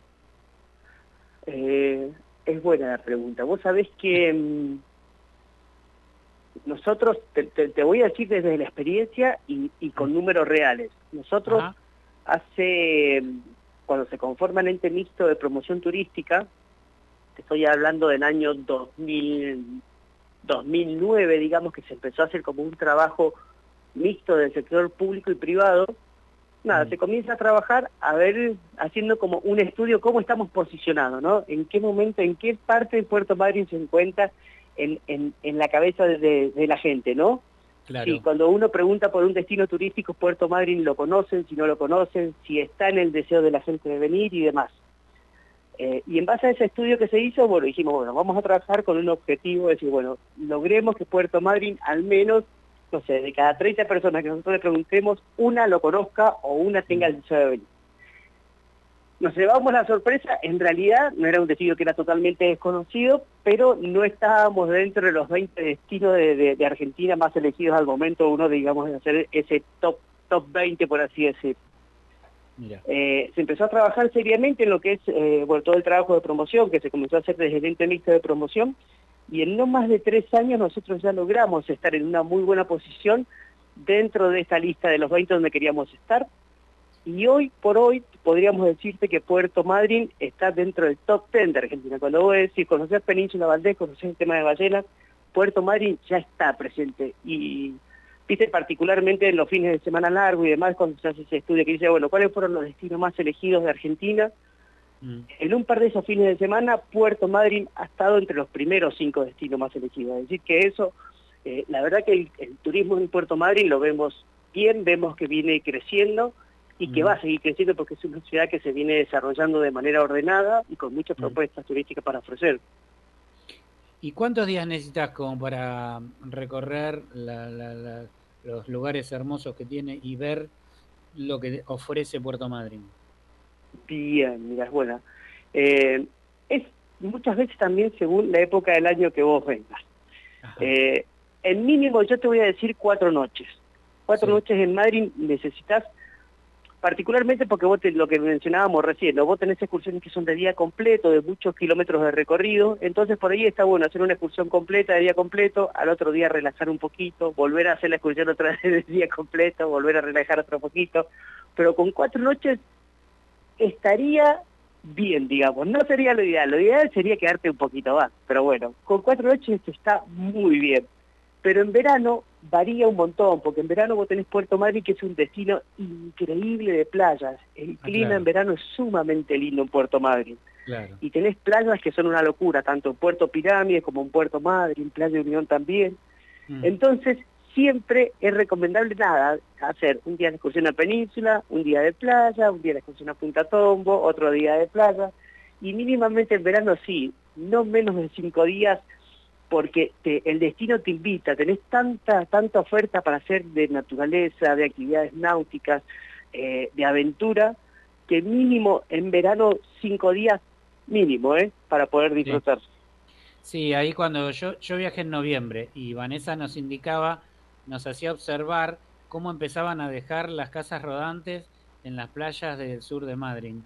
Es buena la pregunta. Vos sabés que nosotros, te voy a decir desde la experiencia y con números reales. Nosotros cuando se conforma el ente mixto de promoción turística, te estoy hablando del año 2009, digamos, que se empezó a hacer como un trabajo mixto del sector público y privado. Se comienza a trabajar haciendo como un estudio cómo estamos posicionados, ¿no? En qué momento, en qué parte de Puerto Madryn se encuentra en la cabeza de la gente, ¿no? Claro. Sí, cuando uno pregunta por un destino turístico, Puerto Madryn lo conocen, si no lo conocen, si está en el deseo de la gente de venir y demás. Y en base a ese estudio que se hizo, bueno, dijimos, bueno, vamos a trabajar con un objetivo, de decir, bueno, logremos que Puerto Madryn al menos, no sé, de cada 30 personas que nosotros le preguntemos, una lo conozca o una tenga el deseo de venir. Nos llevamos la sorpresa, en realidad no era un destino que era totalmente desconocido, pero no estábamos dentro de los 20 destinos de Argentina más elegidos al momento, uno, digamos, de hacer ese top 20, por así decir. Mira. Se empezó a trabajar seriamente en lo que es todo el trabajo de promoción, que se comenzó a hacer desde el ente mixto de promoción, y en no más de 3 años nosotros ya logramos estar en una muy buena posición dentro de esta lista de los 20 donde queríamos estar. Y hoy por hoy podríamos decirte que Puerto Madryn está dentro del top 10 de Argentina. Cuando vos decís, conocés Península Valdés, conocés el tema de ballenas, Puerto Madryn ya está presente. Y viste, particularmente en los fines de semana largo y demás, cuando se hace ese estudio que dice, bueno, ¿cuáles fueron los destinos más elegidos de Argentina? En un par de esos fines de semana, Puerto Madryn ha estado entre los primeros 5 destinos más elegidos. Es decir, que eso, la verdad que el turismo en Puerto Madryn lo vemos bien, vemos que viene creciendo, y que va a seguir creciendo porque es una ciudad que se viene desarrollando de manera ordenada y con muchas propuestas turísticas para ofrecer. ¿Y cuántos días necesitas como para recorrer los lugares hermosos que tiene y ver lo que ofrece Puerto Madryn? Bien, mira, es buena. Es muchas veces también según la época del año que vos vengas. El mínimo, yo te voy a decir 4 noches. 4 noches en Madryn necesitas, particularmente porque vos lo que mencionábamos recién, ¿no? Vos tenés excursiones que son de día completo, de muchos kilómetros de recorrido, entonces por ahí está bueno hacer una excursión completa de día completo, al otro día relajar un poquito, volver a hacer la excursión otra vez de día completo, volver a relajar otro poquito, pero con 4 noches estaría bien, digamos. No sería lo ideal sería quedarte un poquito más, pero bueno, con 4 noches está muy bien. Pero en verano varía un montón, porque en verano vos tenés Puerto Madryn, que es un destino increíble de playas. El clima en verano es sumamente lindo en Puerto Madryn. Claro. Y tenés playas que son una locura, tanto en Puerto Pirámides como en Puerto Madryn, Playa Unión también. Entonces, siempre es recomendable hacer un día de excursión a Península, un día de playa, un día de excursión a Punta Tombo, otro día de playa, y mínimamente en verano sí, no menos de 5 días, porque el destino te invita, tenés tanta oferta para hacer de naturaleza, de actividades náuticas, de aventura, que mínimo en verano 5 días mínimo, para poder disfrutar. Sí, ahí cuando yo viajé en noviembre y Vanessa nos hacía observar cómo empezaban a dejar las casas rodantes en las playas del sur de Madryn.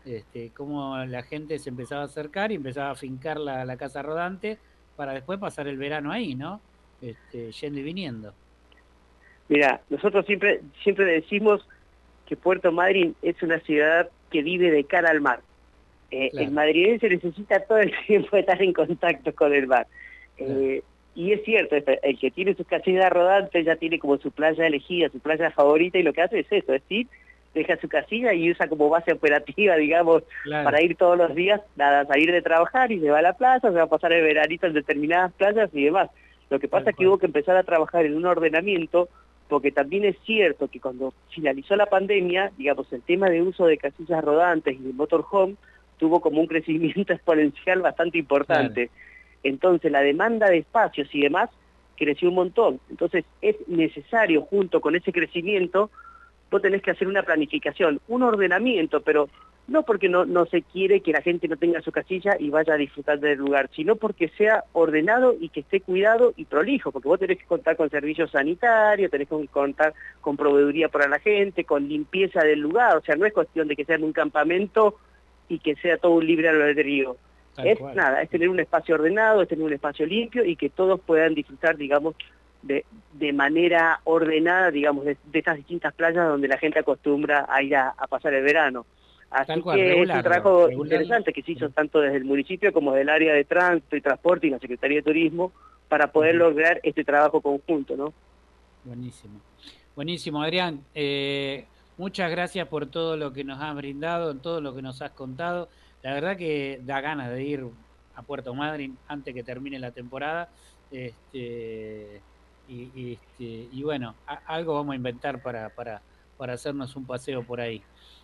Cómo la gente se empezaba a acercar y empezaba a fincar la casa rodante para después pasar el verano ahí, ¿no? Yendo y viniendo. Mira, nosotros siempre decimos que Puerto Madryn es una ciudad que vive de cara al mar. Claro. El madrileño necesita todo el tiempo estar en contacto con el mar. Claro. Y es cierto, el que tiene sus casillas rodantes ya tiene como su playa elegida, su playa favorita, y lo que hace es eso, es ir, deja su casilla y usa como base operativa, digamos, claro, para ir todos los días, salir de trabajar y se va a la plaza, se va a pasar el veranito en determinadas playas y demás. Lo que pasa es que hubo que empezar a trabajar en un ordenamiento, porque también es cierto que cuando finalizó la pandemia, digamos, el tema de uso de casillas rodantes y de motorhome tuvo como un crecimiento exponencial bastante importante. Claro. Entonces la demanda de espacios y demás creció un montón. Entonces es necesario, junto con ese crecimiento, vos tenés que hacer una planificación, un ordenamiento, pero no porque no se quiere que la gente no tenga su casilla y vaya a disfrutar del lugar, sino porque sea ordenado y que esté cuidado y prolijo, porque vos tenés que contar con servicios sanitarios, tenés que contar con proveeduría para la gente, con limpieza del lugar, o sea, no es cuestión de que sea en un campamento y que sea todo un libre albedrío. Es tener un espacio ordenado, es tener un espacio limpio y que todos puedan disfrutar, digamos, de manera ordenada, digamos, de estas distintas playas donde la gente acostumbra a ir a pasar el verano. Así que es un trabajo interesante que se hizo tanto desde el municipio como del área de tránsito y transporte y la Secretaría de Turismo para poder lograr este trabajo conjunto, ¿no? Buenísimo. Buenísimo, Adrián. Muchas gracias por todo lo que nos has brindado, todo lo que nos has contado. La verdad que da ganas de ir a Puerto Madryn antes que termine la temporada. Y bueno, algo vamos a inventar para hacernos un paseo por ahí.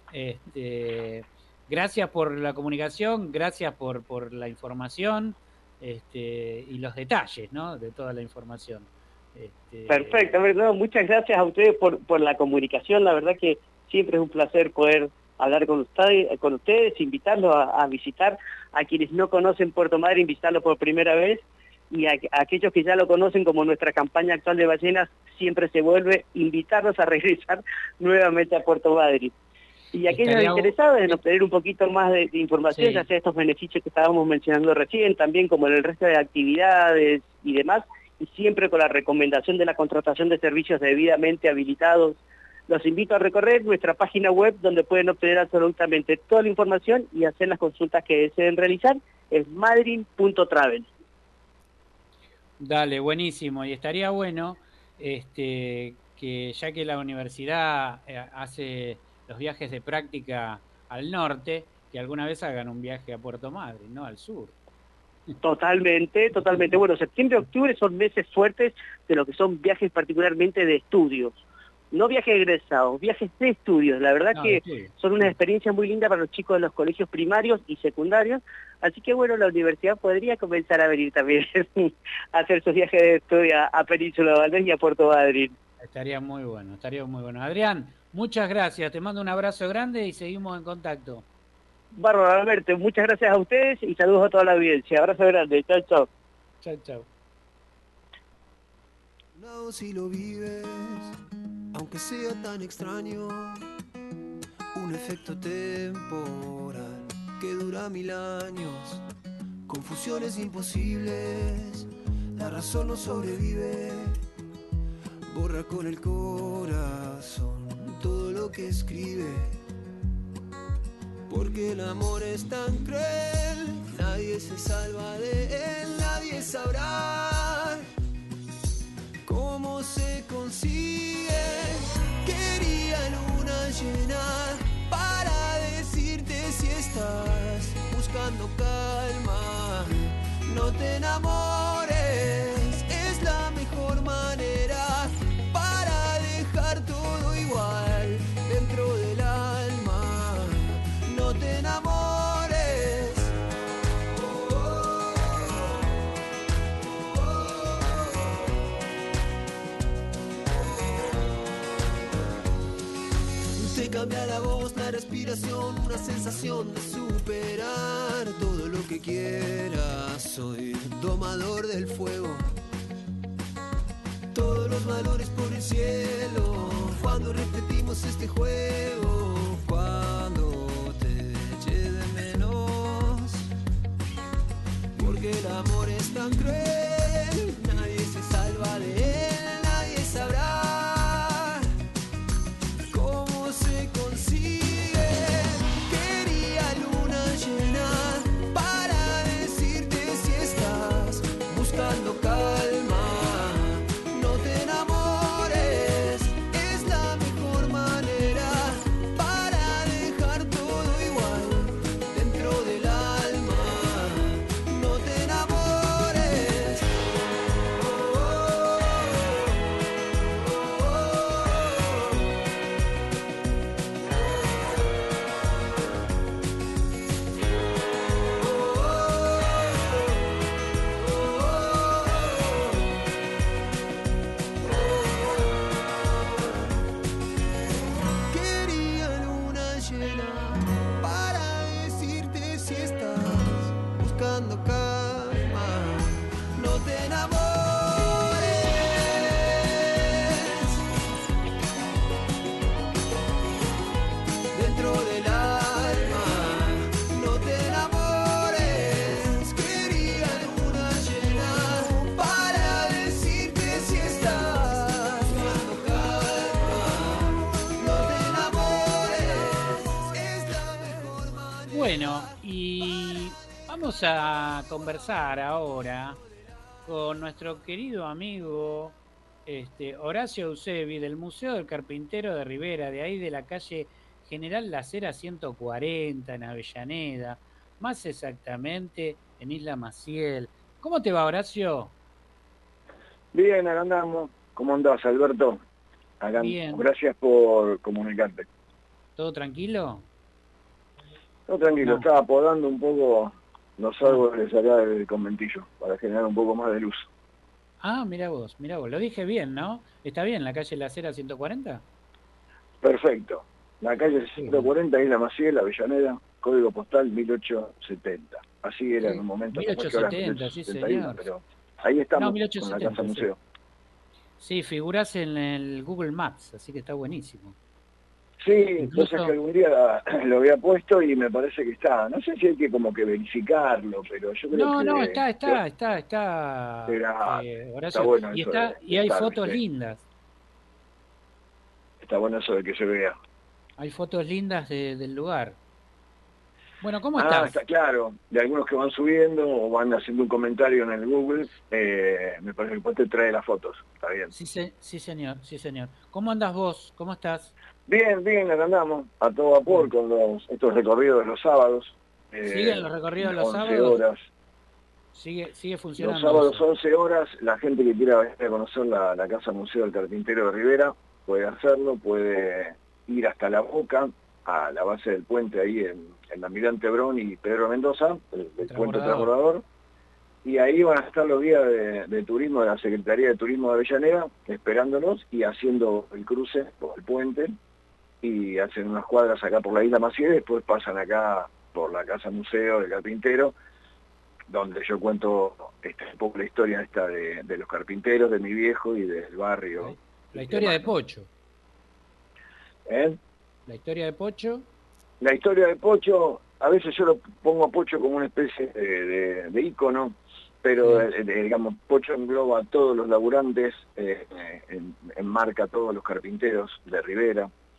Gracias por la comunicación, gracias por la información y los detalles, ¿no?, de toda la información. Perfecto, no, muchas gracias a ustedes por la comunicación. La verdad que siempre es un placer poder hablar con ustedes, invitarlos a visitar, a quienes no conocen Puerto Madryn, visitarlo por primera vez, y a aquellos que ya lo conocen, como nuestra campaña actual de ballenas, siempre se vuelve invitarlos a regresar nuevamente a Puerto Madryn. Y aquellos interesados en obtener un poquito más de información, ya sea estos beneficios que estábamos mencionando recién, también como en el resto de actividades y demás, y siempre con la recomendación de la contratación de servicios debidamente habilitados, los invito a recorrer nuestra página web, donde pueden obtener absolutamente toda la información y hacer las consultas que deseen realizar. Es madryn.travel. Dale, buenísimo. Y estaría bueno que ya que la universidad hace los viajes de práctica al norte, que alguna vez hagan un viaje a Puerto Madryn, ¿no?, al sur. Totalmente. Bueno, septiembre y octubre son meses fuertes de lo que son viajes particularmente de estudios. No viajes egresados, viajes de estudios. La verdad que son una experiencia muy linda para los chicos de los colegios primarios y secundarios. Así que bueno, la universidad podría comenzar a venir también a hacer sus viajes de estudio a Península Valdés y a Puerto Madryn. Estaría muy bueno. Adrián, muchas gracias. Te mando un abrazo grande y seguimos en contacto. Bárbaro, Alberto. Muchas gracias a ustedes y saludos a toda la audiencia. Abrazo grande. Chao, chao. Chao. No, si lo vives, aunque sea tan extraño, un efecto temporal que dura 1000 años, confusiones imposibles, la razón no sobrevive, borra con el corazón todo lo que escribe. porque el amor es tan cruel, nadie se salva de él, nadie sabrá cómo se consigue. Quería luna llena para decirte si estás buscando calma, no te enamores, es la mejor manera para dejar todo igual dentro del alma, no te enamores. Te cambia la voz, la respiración, una sensación de superar todo lo que quieras. Soy domador del fuego, todos los valores por el cielo. Cuando repetimos este juego, cuando te eche de menos, porque el amor es tan cruel, nadie se salva de él, nadie sabrá cómo se consigue. Quería luna llena para decirte si estás buscando calma, no te enamores, es la mejor manera para dejar todo igual dentro del alma, no te enamores. Quería luna llena para decirte si estás buscando calma, no te enamores. Dentro del alma, no te enamores. Quería luna llena para decirte si estás buscando calma, no te enamores, es la mejor manera. Bueno, y vamos a conversar ahora con nuestro querido amigo Horacio Eusebi del Museo del Carpintero de Rivera, de ahí de la calle General Las Heras 140 en Avellaneda, más exactamente en Isla Maciel. ¿Cómo te va, Horacio? Bien, acá andamos. ¿Cómo andás, Alberto? Acá, Bien. gracias por comunicarte. ¿Todo tranquilo? No, tranquilo, No. estaba podando un poco los árboles acá del conventillo para generar un poco más de luz. Ah, mira vos, lo dije bien, ¿no? ¿Está bien la calle Las Heras 140? Perfecto. La calle 140, Isla Maciel, Avellaneda, código postal 1870. Así era en un momento. no sé qué hora, 1870, sí 1871, señor. Pero ahí estamos No, con 1870, la Casa sí. Museo. Sí, figurás en el Google Maps, así que está buenísimo. Sí, Incluso- cosas que algún día lo había puesto y me parece que está. No sé si hay que como que verificarlo, pero yo creo que... No, está, Era- Horacio. está bueno y eso está, de y hay estar, fotos ¿viste? lindas. Está bueno eso de que se vea. Hay fotos lindas del lugar. Bueno, ¿cómo Ah, estás? está claro. De algunos que van subiendo o van haciendo un comentario en el Google, me parece que después te trae las fotos. Está bien. Sí, señor. ¿Cómo andas vos? ¿Cómo estás? Bien, acá andamos a todo vapor con estos recorridos de los sábados. ¿Siguen los recorridos los 11 sábados? horas. Sigue Los funcionando sábados eso. 11 horas, la gente que quiera venir a conocer la Casa Museo del Carpintero de Rivera puede hacerlo, puede ir hasta La Boca, a la base del puente ahí en Almirante Brón y Pedro Mendoza, el puente transbordador, y ahí van a estar los guías de turismo de la Secretaría de Turismo de Avellaneda esperándonos y haciendo el cruce por el puente y hacen unas cuadras acá por la Isla Maciel y después pasan acá por la Casa Museo del Carpintero, donde yo cuento un poco la historia esta de los carpinteros, de mi viejo y del barrio. La historia de Pocho. ¿Eh? La historia de Pocho. La historia de Pocho, a veces yo lo pongo a Pocho como una especie de ícono, pero digamos, Pocho engloba a todos los laburantes, enmarca a todos los carpinteros de Rivera,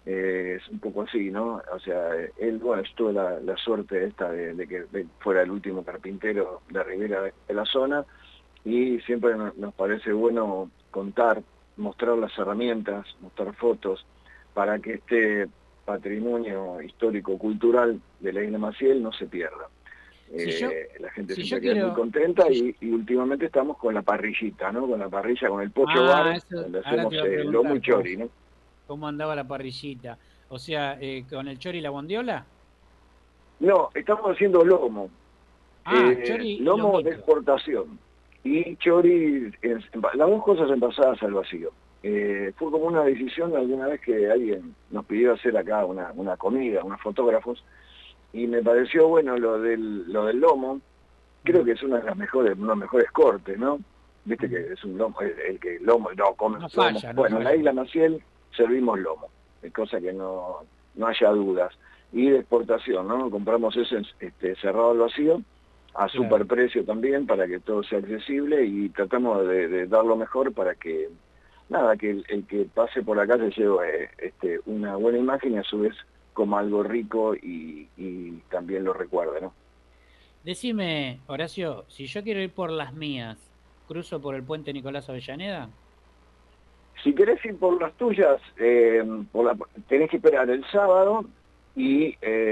Es un poco así, ¿no? O sea, él, bueno, yo tuve la suerte esta de que fuera el último carpintero de Rivera de la zona, y siempre nos parece bueno contar, mostrar las herramientas, mostrar fotos, para que este patrimonio histórico-cultural de la isla Maciel no se pierda. La gente siempre queda muy contenta y últimamente estamos con la parrillita, ¿no? Con la parrilla, con el Pocho Bar, donde hacemos lomo y chori, ¿no? ¿Cómo andaba la parrillita? O sea, ¿con el chori y la bondiola? No, estamos haciendo lomo. Chori lomo lomito. de exportación. Y chori, las dos cosas envasadas al vacío. Fue como una decisión alguna vez que alguien nos pidió hacer acá una comida, unos fotógrafos, y me pareció bueno lo del lomo. Creo que es uno de los mejores cortes, ¿no? Viste que es un lomo, el que lomo no come. No falla, bueno, en la isla Maciel servimos lomo, cosa que no haya dudas. Y de exportación, ¿no? Compramos ese cerrado al vacío, a super precio también, para que todo sea accesible, y tratamos de dar lo mejor para que, nada, que el que pase por acá se lleve una buena imagen y a su vez coma algo rico y también lo recuerde, ¿no? Decime, Horacio, si yo quiero ir por las mías, ¿cruzo por el puente Nicolás Avellaneda? Si querés ir por las tuyas, tenés que esperar el sábado, y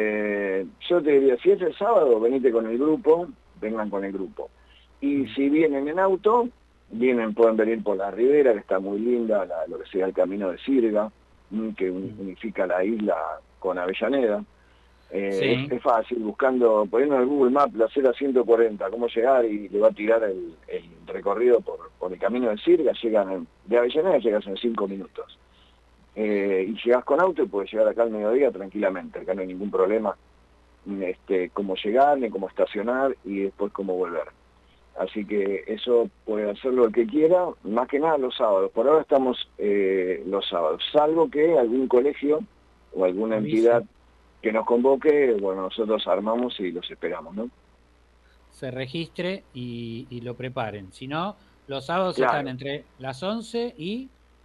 yo te diría, si es el sábado, venite con el grupo, vengan con el grupo. Y si vienen en auto, pueden venir por la Ribera, que está muy linda, lo que sea el camino de Sirga, que unifica la isla con Avellaneda. Es fácil, poniendo en el Google Maps la acera 140, cómo llegar, y le va a tirar el recorrido por el camino de Sirga. De Avellaneda llegas en 5 minutos. Y llegás con auto y puedes llegar acá al mediodía tranquilamente, acá no hay ningún problema, cómo llegar, ni cómo estacionar, y después cómo volver. Así que eso puede hacerlo el que quiera, más que nada los sábados. Por ahora estamos los sábados, salvo que algún colegio o alguna entidad que nos convoque, bueno, nosotros armamos y los esperamos, ¿no? Se registre y lo preparen. Si no, los sábados están entre las 11 y...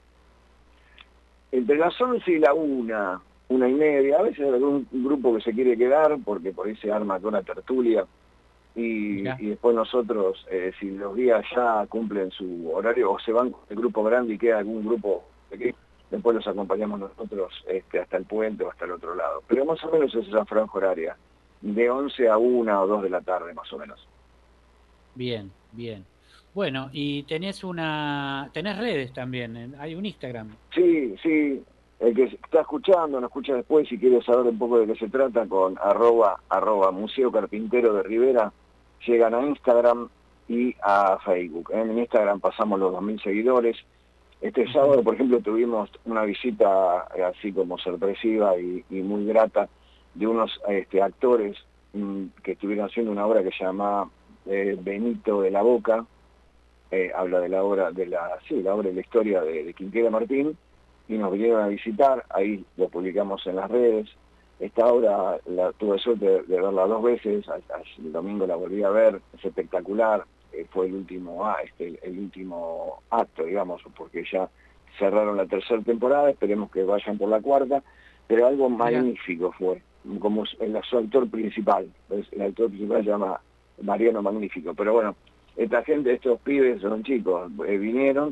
Entre las 11 y la 1:30. A veces hay algún grupo que se quiere quedar, porque por ahí se arma con una tertulia. Y después nosotros, si los días ya cumplen su horario, o se van con el grupo grande y queda algún grupo pequeño, después los acompañamos nosotros hasta el puente o hasta el otro lado. Pero más o menos es esa franja horaria, de 11 a 1 o 2 de la tarde, más o menos. Bien, bien. Bueno, y tenés redes también, hay un Instagram. Sí. El que está escuchando, nos escucha después, si quiere saber un poco de qué se trata, con @ Museo Carpintero de Rivera, llegan a Instagram y a Facebook. En Instagram pasamos los 2000 seguidores. Este sábado, por ejemplo, tuvimos una visita así como sorpresiva y muy grata de unos actores que estuvieron haciendo una obra que se llama Benito de la Boca. Habla de la obra de la historia de Quinquela Martín, y nos vinieron a visitar. Ahí lo publicamos en las redes. Esta obra tuve suerte de verla 2 veces, el domingo la volví a ver, es espectacular. Fue el último acto, digamos, porque ya cerraron la 3ª temporada, esperemos que vayan por la 4ª, pero algo magnífico fue, como su actor principal. El actor principal se llama Mariano Magnífico, pero bueno, esta gente, estos pibes son chicos, vinieron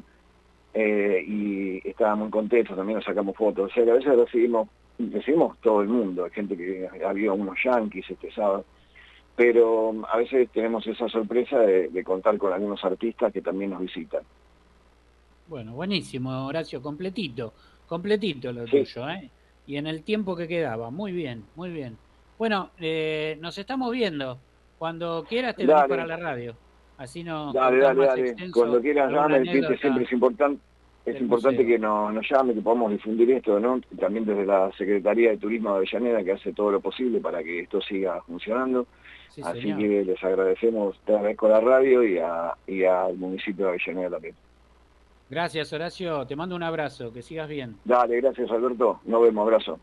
y estaban muy contentos, también nos sacamos fotos. O sea, que a veces recibimos todo el mundo, hay gente que había unos yanquis este sábado, pero a veces tenemos esa sorpresa de contar con algunos artistas que también nos visitan. Bueno, buenísimo, Horacio, completito lo tuyo, ¿eh? Y en el tiempo que quedaba, muy bien. Bueno, nos estamos viendo. Cuando quieras te venís para la radio. Así no. Dale. Cuando quieras llame, siempre es importante que nos llame, que podamos difundir esto, ¿no? También desde la Secretaría de Turismo de Avellaneda, que hace todo lo posible para que esto siga funcionando. Sí, así señor. Que les agradecemos, te agradezco a la radio y al municipio de Avellaneda también. Gracias, Horacio, te mando un abrazo, que sigas bien. Dale, gracias, Alberto, nos vemos, abrazo.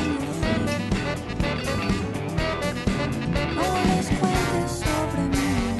No les cuentes sobre mí.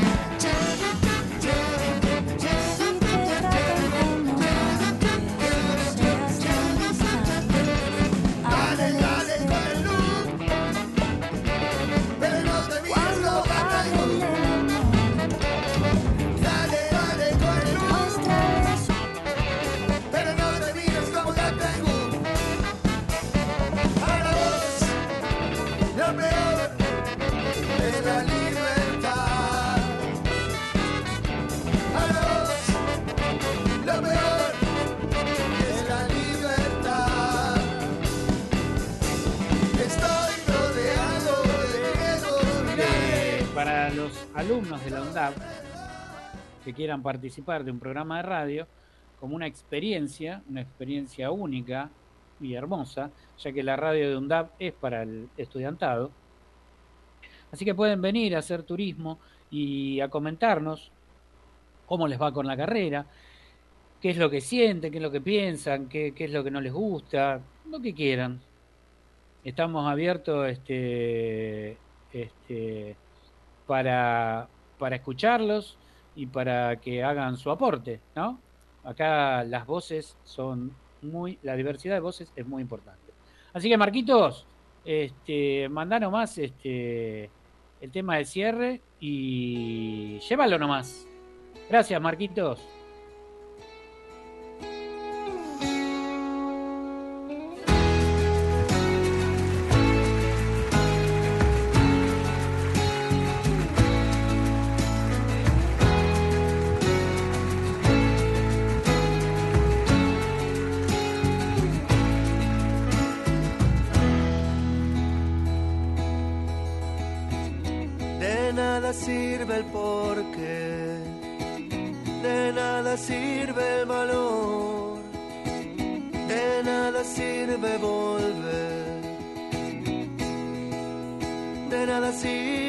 alumnos de la UNDAB que quieran participar de un programa de radio como una experiencia única y hermosa, ya que la radio de UNDAB es para el estudiantado. Así que pueden venir a hacer turismo y a comentarnos cómo les va con la carrera, qué es lo que sienten, qué es lo que piensan, qué es lo que no les gusta, lo que quieran. Estamos abiertos para escucharlos y para que hagan su aporte, ¿no? Acá las voces la diversidad de voces es muy importante. Así que Marquitos, mandá nomás el tema de cierre y llévalo nomás. Gracias, Marquitos. Sirve el porqué, de nada sirve el valor, de nada sirve volver, de nada sirve